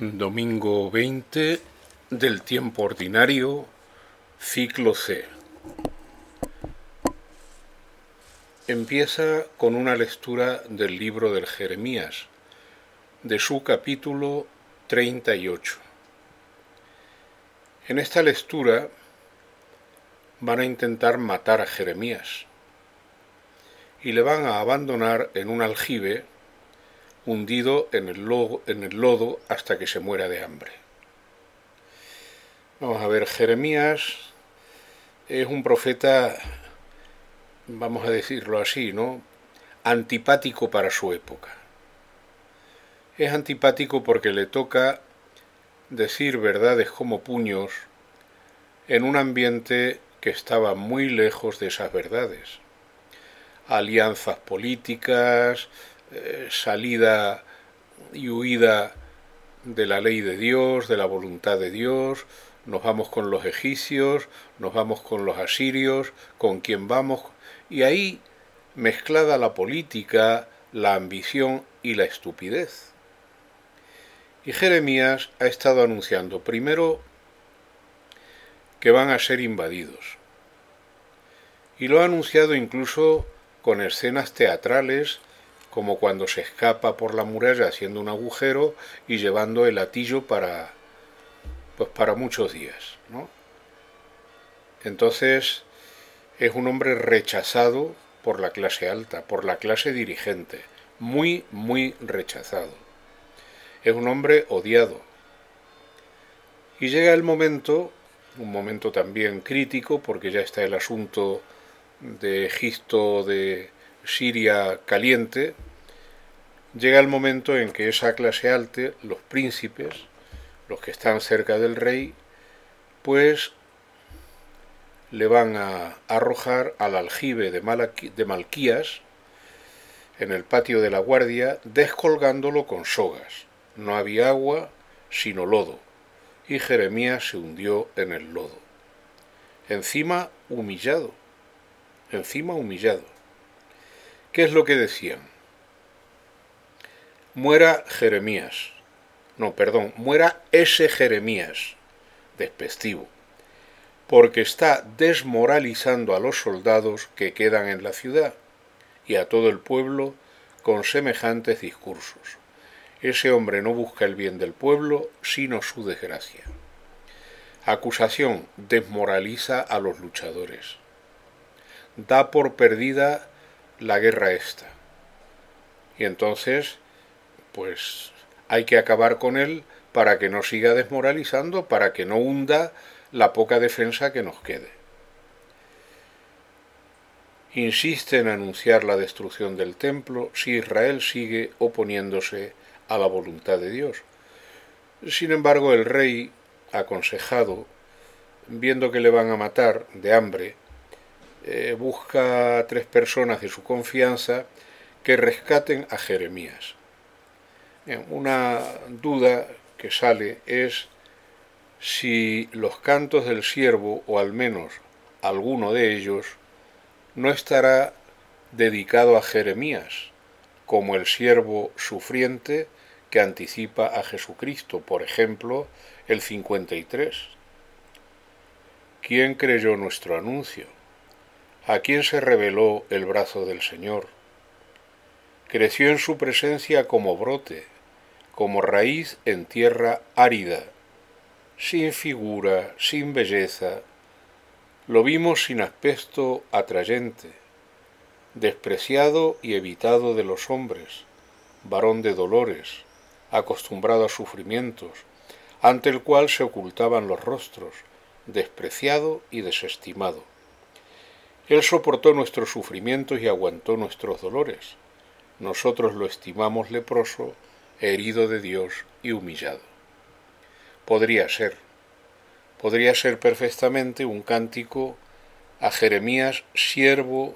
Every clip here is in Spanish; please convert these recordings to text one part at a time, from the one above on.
Domingo 20 del tiempo ordinario, ciclo C. Empieza con una lectura del libro del Jeremías, de su capítulo 38. En esta lectura van a intentar matar a Jeremías y le van a abandonar en un aljibe hundido en el lodo hasta que se muera de hambre. Vamos a ver, Jeremías es un profeta, vamos a decirlo así, ¿no?, antipático para su época. Es antipático porque le toca decir verdades como puños en un ambiente que estaba muy lejos de esas verdades. Alianzas políticas, salida y huida de la ley de Dios, de la voluntad de Dios. Nos vamos con los egipcios, nos vamos con los asirios, con quién vamos, y ahí mezclada la política, la ambición y la estupidez. Y Jeremías ha estado anunciando primero que van a ser invadidos, y lo ha anunciado incluso con escenas teatrales, como cuando se escapa por la muralla haciendo un agujero y llevando el hatillo para muchos días, ¿no? Entonces es un hombre rechazado por la clase alta, por la clase dirigente, muy, muy rechazado. Es un hombre odiado. Y llega el momento, un momento también crítico, porque ya está el asunto de Egipto, de Siria caliente. Llega el momento en que esa clase alta, los príncipes, los que están cerca del rey, pues le van a arrojar al aljibe de Malquías, en el patio de la guardia, descolgándolo con sogas. No había agua, sino lodo, y Jeremías se hundió en el lodo. Encima humillado. ¿Qué es lo que decían? Muera Jeremías. No, perdón, muera ese Jeremías, despectivo, porque está desmoralizando a los soldados que quedan en la ciudad y a todo el pueblo con semejantes discursos. Ese hombre no busca el bien del pueblo, sino su desgracia. Acusación: desmoraliza a los luchadores. Da por perdida la guerra esta. Y entonces, pues hay que acabar con él para que no siga desmoralizando, para que no hunda la poca defensa que nos quede. Insiste en anunciar la destrucción del templo si Israel sigue oponiéndose a la voluntad de Dios. Sin embargo, el rey, aconsejado, viendo que le van a matar de hambre, busca a 3 personas de su confianza que rescaten a Jeremías. Una duda que sale es si los cantos del siervo, o al menos alguno de ellos, no estará dedicado a Jeremías, como el siervo sufriente que anticipa a Jesucristo, por ejemplo, el 53. ¿Quién creyó nuestro anuncio? ¿A quién se reveló el brazo del Señor? Creció en su presencia como brote, como raíz en tierra árida, sin figura, sin belleza. Lo vimos sin aspecto atrayente, despreciado y evitado de los hombres, varón de dolores, acostumbrado a sufrimientos, ante el cual se ocultaban los rostros, despreciado y desestimado. Él soportó nuestros sufrimientos y aguantó nuestros dolores. Nosotros lo estimamos leproso, herido de Dios y humillado. Podría ser perfectamente un cántico a Jeremías, siervo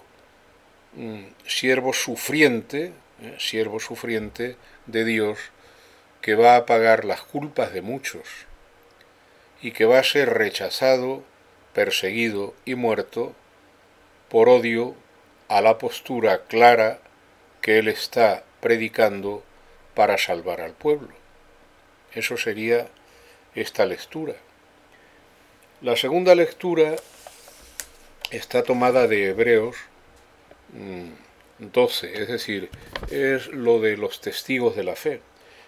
sufriente de Dios, que va a pagar las culpas de muchos y que va a ser rechazado, perseguido y muerto por odio a la postura clara que él está predicando para salvar al pueblo. Eso sería esta lectura. La segunda lectura está tomada de Hebreos 12, es decir, es lo de los testigos de la fe.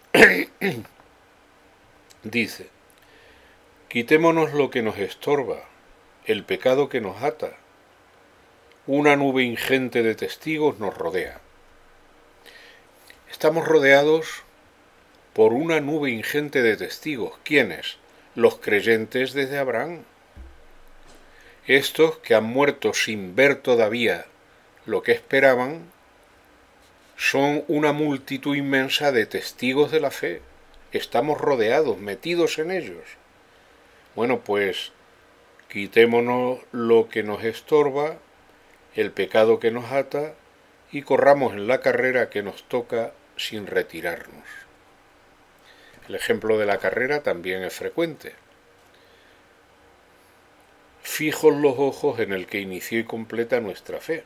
Dice: quitémonos lo que nos estorba, el pecado que nos ata. Una nube ingente de testigos nos rodea. Estamos rodeados por una nube ingente de testigos. ¿Quiénes? Los creyentes desde Abraham. Estos que han muerto sin ver todavía lo que esperaban, son una multitud inmensa de testigos de la fe. Estamos rodeados, metidos en ellos. Bueno, pues quitémonos lo que nos estorba, el pecado que nos ata, y corramos en la carrera que nos toca sin retirarnos. El ejemplo de la carrera también es frecuente. Fijos los ojos en el que inició y completa nuestra fe.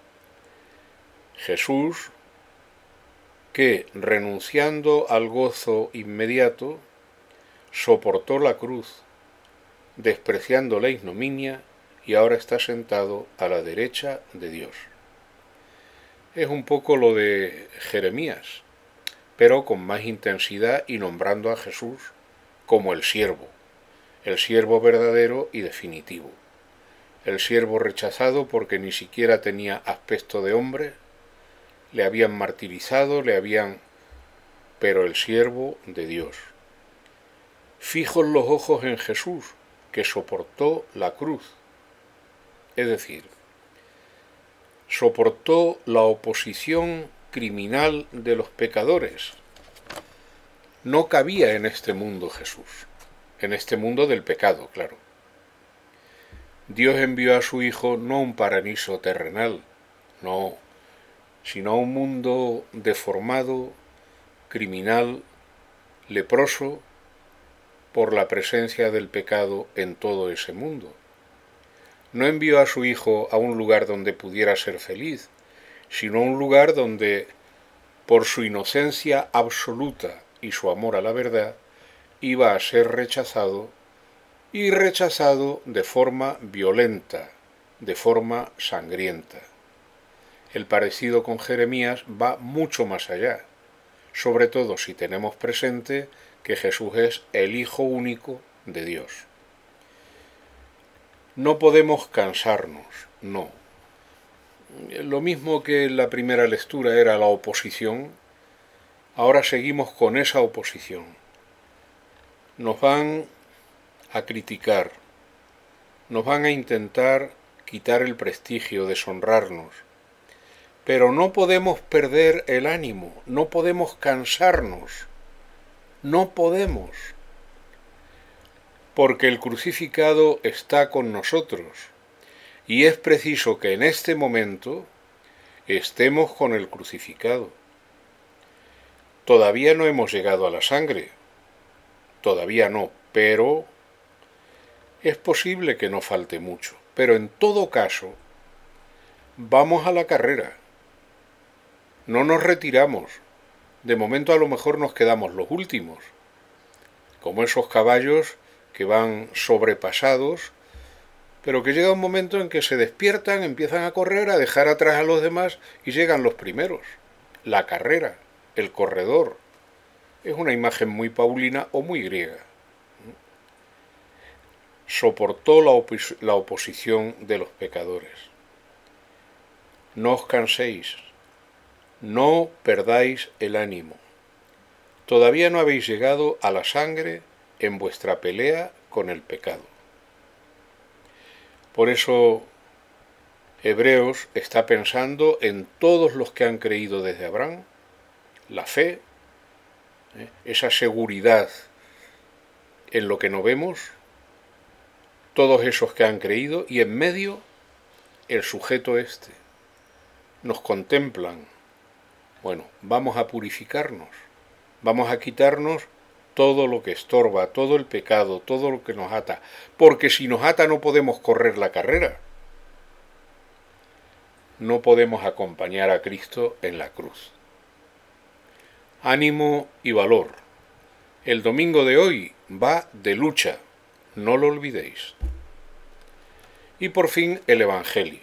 Jesús, que, renunciando al gozo inmediato, soportó la cruz, despreciando la ignominia, y ahora está sentado a la derecha de Dios. Es un poco lo de Jeremías, pero con más intensidad y nombrando a Jesús como el siervo verdadero y definitivo, el siervo rechazado porque ni siquiera tenía aspecto de hombre, le habían martirizado, pero el siervo de Dios. Fijos los ojos en Jesús, que soportó la cruz, es decir, soportó la oposición criminal de los pecadores. No cabía en este mundo Jesús, en este mundo del pecado, claro. Dios envió a su Hijo no a un paraíso terrenal, no, sino a un mundo deformado, criminal, leproso, por la presencia del pecado en todo ese mundo. No envió a su Hijo a un lugar donde pudiera ser feliz, sino a un lugar donde, por su inocencia absoluta y su amor a la verdad, iba a ser rechazado, y rechazado de forma violenta, de forma sangrienta. El parecido con Jeremías va mucho más allá, sobre todo si tenemos presente que Jesús es el Hijo único de Dios. No podemos cansarnos, no. Lo mismo que en la primera lectura era la oposición, ahora seguimos con esa oposición. Nos van a criticar, nos van a intentar quitar el prestigio, deshonrarnos, pero no podemos perder el ánimo, no podemos cansarnos, no podemos, porque el crucificado está con nosotros, y es preciso que en este momento estemos con el crucificado. Todavía no hemos llegado a la sangre, todavía no, pero es posible que no falte mucho. Pero en todo caso, vamos a la carrera, no nos retiramos. De momento a lo mejor nos quedamos los últimos, como esos caballos que van sobrepasados, pero que llega un momento en que se despiertan, empiezan a correr, a dejar atrás a los demás y llegan los primeros. La carrera, el corredor, es una imagen muy paulina o muy griega. Soportó la oposición de los pecadores. No os canséis, no perdáis el ánimo. Todavía no habéis llegado a la sangre en vuestra pelea con el pecado. Por eso Hebreos está pensando en todos los que han creído desde Abraham, la fe, esa seguridad en lo que no vemos, todos esos que han creído, y en medio el sujeto este. Nos contemplan. Bueno, vamos a purificarnos, vamos a quitarnos todo lo que estorba, todo el pecado, todo lo que nos ata, porque si nos ata no podemos correr la carrera, no podemos acompañar a Cristo en la cruz. Ánimo y valor. El domingo de hoy va de lucha, no lo olvidéis. Y por fin el Evangelio.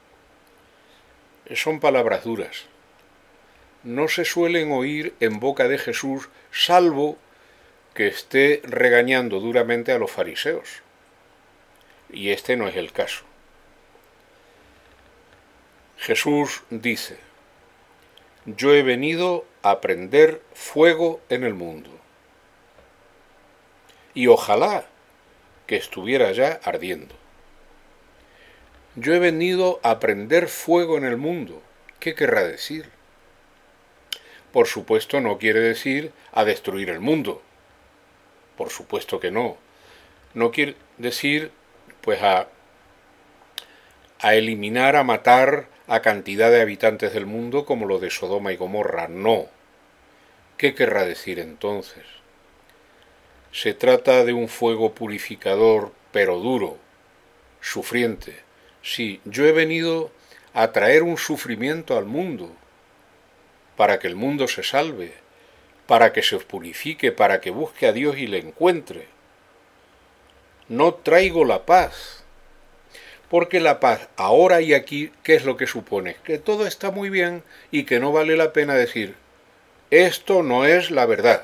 Son palabras duras. No se suelen oír en boca de Jesús, salvo que esté regañando duramente a los fariseos. Y este no es el caso. Jesús dice: yo he venido a prender fuego en el mundo. Y ojalá que estuviera ya ardiendo. Yo he venido a prender fuego en el mundo. ¿Qué querrá decir? Por supuesto no quiere decir a destruir el mundo. Por supuesto que no. No quiere decir pues a eliminar, a matar a cantidad de habitantes del mundo como lo de Sodoma y Gomorra. No. ¿Qué querrá decir entonces? Se trata de un fuego purificador, pero duro, sufriente. Sí, yo he venido a traer un sufrimiento al mundo, para que el mundo se salve, para que se purifique, para que busque a Dios y le encuentre. No traigo la paz, porque la paz ahora y aquí, ¿qué es lo que supone? Que todo está muy bien y que no vale la pena decir, esto no es la verdad.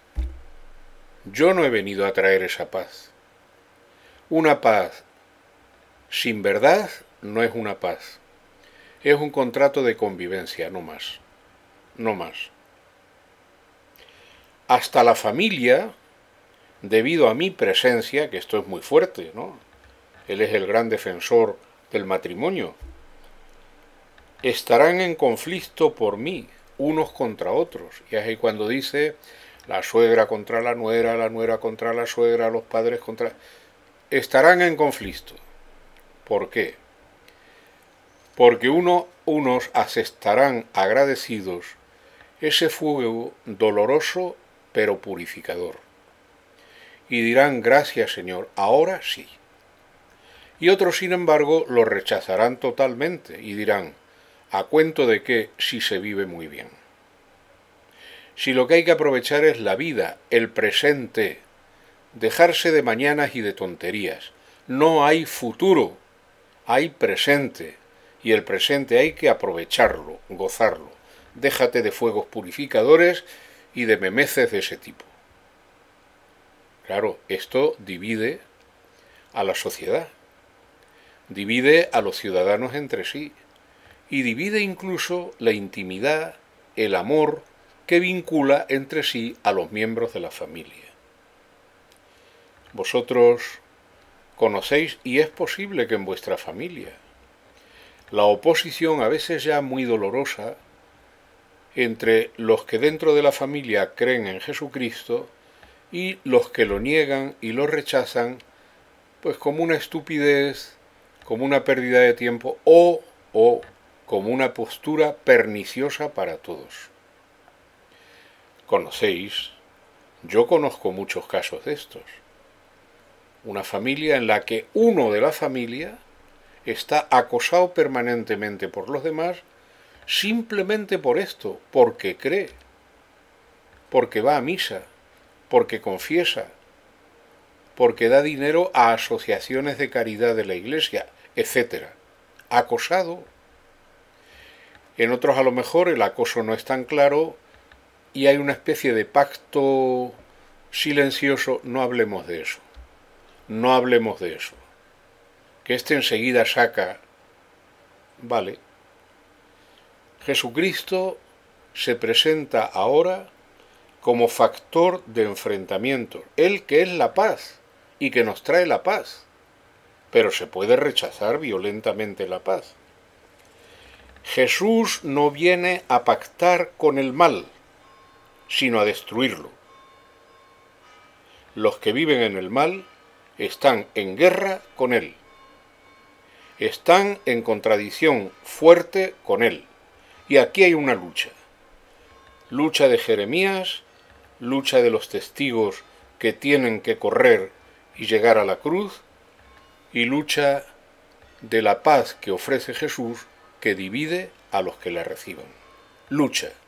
Yo no he venido a traer esa paz. Una paz sin verdad no es una paz. Es un contrato de convivencia, no más. No más. Hasta la familia, debido a mi presencia, que esto es muy fuerte, ¿no? Él es el gran defensor del matrimonio. Estarán en conflicto por mí, unos contra otros. Y es ahí cuando dice la suegra contra la nuera contra la suegra, los padres contra... Estarán en conflicto. ¿Por qué? Porque unos asestarán agradecidos ese fuego doloroso pero purificador. Y dirán, gracias Señor, ahora sí. Y otros, sin embargo, lo rechazarán totalmente y dirán, ¿a cuento de qué si se vive muy bien? Si lo que hay que aprovechar es la vida, el presente, dejarse de mañanas y de tonterías. No hay futuro, hay presente, y el presente hay que aprovecharlo, gozarlo. Déjate de fuegos purificadores y de memeces de ese tipo. Claro, esto divide a la sociedad, divide a los ciudadanos entre sí, y divide incluso la intimidad, el amor que vincula entre sí a los miembros de la familia. Vosotros conocéis, y es posible que en vuestra familia, la oposición a veces ya muy dolorosa entre los que dentro de la familia creen en Jesucristo y los que lo niegan y lo rechazan, pues como una estupidez, como una pérdida de tiempo o como una postura perniciosa para todos. Conocéis, yo conozco muchos casos de estos. Una familia en la que uno de la familia está acosado permanentemente por los demás simplemente por esto, porque cree, porque va a misa, porque confiesa, porque da dinero a asociaciones de caridad de la Iglesia, etc. Acosado. En otros a lo mejor el acoso no es tan claro y hay una especie de pacto silencioso. No hablemos de eso. No hablemos de eso. Que este enseguida saca... Vale. Jesucristo se presenta ahora como factor de enfrentamiento. Él que es la paz y que nos trae la paz. Pero se puede rechazar violentamente la paz. Jesús no viene a pactar con el mal, sino a destruirlo. Los que viven en el mal están en guerra con él. Están en contradicción fuerte con él. Y aquí hay una lucha. Lucha de Jeremías, lucha de los testigos que tienen que correr y llegar a la cruz, y lucha de la paz que ofrece Jesús, que divide a los que la reciban. Lucha.